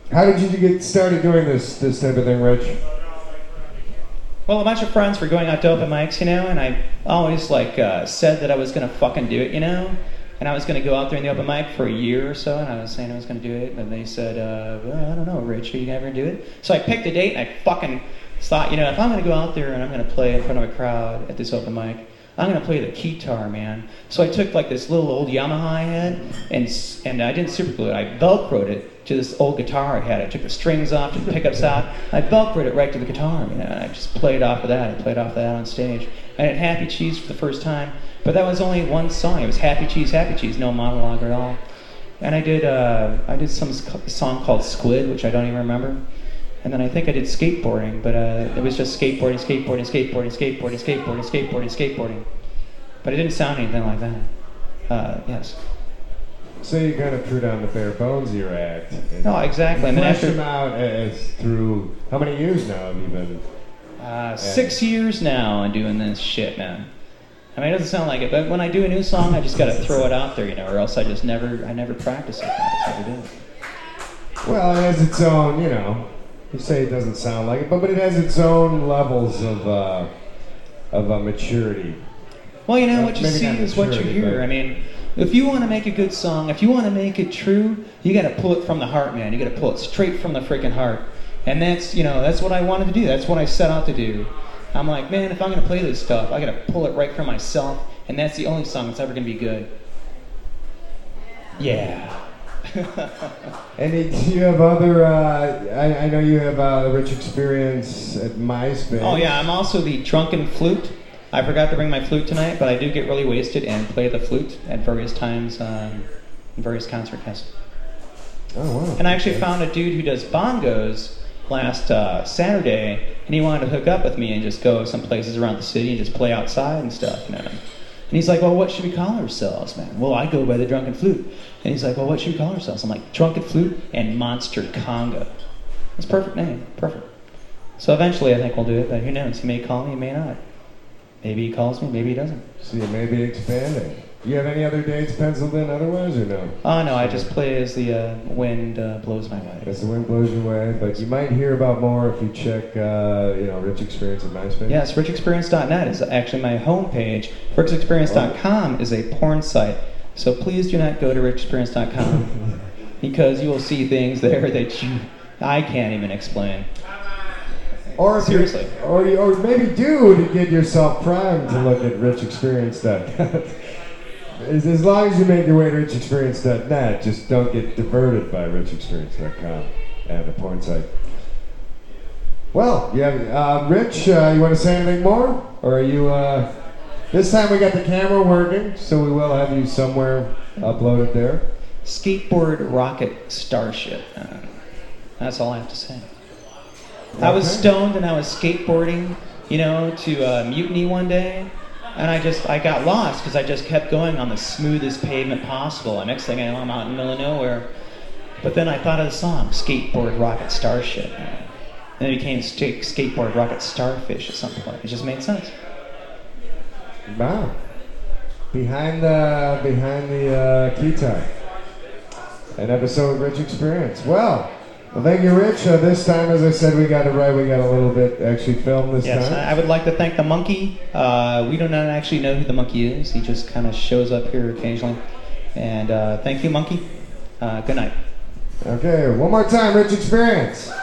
How did you get started doing this type of thing, Rich? Well, a bunch of friends were going out to open mics, you know, and I always said that I was gonna fucking do it, you know, and I was gonna go out there in the open mic for a year or so, and I was saying I was gonna do it, and they said, well, I don't know, Rich, are you ever gonna do it? So I picked a date, and I fucking thought, you know, if I'm gonna go out there and I'm gonna play in front of a crowd at this open mic, I'm gonna play the guitar, man. So I took like this little old Yamaha I had, and I didn't super glue it. I Velcroed it to this old guitar I had. I took the strings off, took the pickups out. I Velcroed it right to the guitar, you know. And I just played off of that. I played off of that on stage. I had Happy Cheese for the first time, but that was only one song. It was Happy Cheese, no monologue at all. And I did some song called Squid, which I don't even remember. And then I think I did skateboarding, but it was just skateboarding. But it didn't sound anything like that. Yes. So you kind of threw down the bare bones of your act. No, exactly. And then them out as through, how many years now have you been? 6 years now I'm doing this shit, man. I mean, it doesn't sound like it, but when I do a new song, I just got to throw it out there, you know, or else I never practice it. I just never do. Well, it has its own, you know, you say it doesn't sound like it, but it has its own levels of maturity. Well, you know, what you see is what you hear. I mean, if you want to make a good song, if you want to make it true, you got to pull it from the heart, man. You got to pull it straight from the freaking heart. And that's, you know, that's what I wanted to do. That's what I set out to do. I'm like, man, if I'm going to play this stuff, I got to pull it right from myself, and that's the only song that's ever going to be good. Yeah. And do you have other, I know you have a rich experience at MySpace. Oh yeah, I'm also the drunken flute. I forgot to bring my flute tonight, but I do get really wasted and play the flute at various times in various concert casts. Oh wow. And I actually found a dude who does bongos last Saturday, and he wanted to hook up with me and just go some places around the city and just play outside and stuff, you know. And he's like, well, what should we call ourselves, man? Well, I go by the Drunken Flute. And he's like, well, what should we call ourselves? I'm like, Drunken Flute and Monster Conga. It's a perfect name, perfect. So eventually I think we'll do it, but who knows? He may call me, he may not. Maybe he calls me, maybe he doesn't. So you may be expanding. You have any other dates penciled in otherwise, or no? Oh, no, I just play as the wind blows my way. As the wind blows your way, but you might hear about more if you check, Rich Experience at MySpace. Yes, richexperience.net is actually my homepage. richexperience.com is a porn site, so please do not go to richexperience.com because you will see things there that I can't even explain. Or seriously. Or maybe do to get yourself primed to look at richexperience.com. As long as you make your way to richexperience.net, just don't get diverted by richexperience.com and the porn site. Well, yeah, Rich, you want to say anything more? Or are you, this time we got the camera working, so we will have you somewhere uploaded there. Skateboard Rocket Starship. That's all I have to say. Okay. I was stoned and I was skateboarding, to Mutiny one day. And I got lost because I just kept going on the smoothest pavement possible. And next thing I know, I'm out in the middle of nowhere. But then I thought of the song, Skateboard Rocket Starship. And it became Skateboard Rocket Starfish at some point. It just made sense. Wow. Behind the guitar. An episode of Rich Experience. Well, thank you, Rich. This time, as I said, we got it right. We got a little bit actually filmed this time. Yes, I would like to thank the monkey. We do not actually know who the monkey is. He just kind of shows up here occasionally. And thank you, monkey. Good night. Okay, one more time, Rich Experience.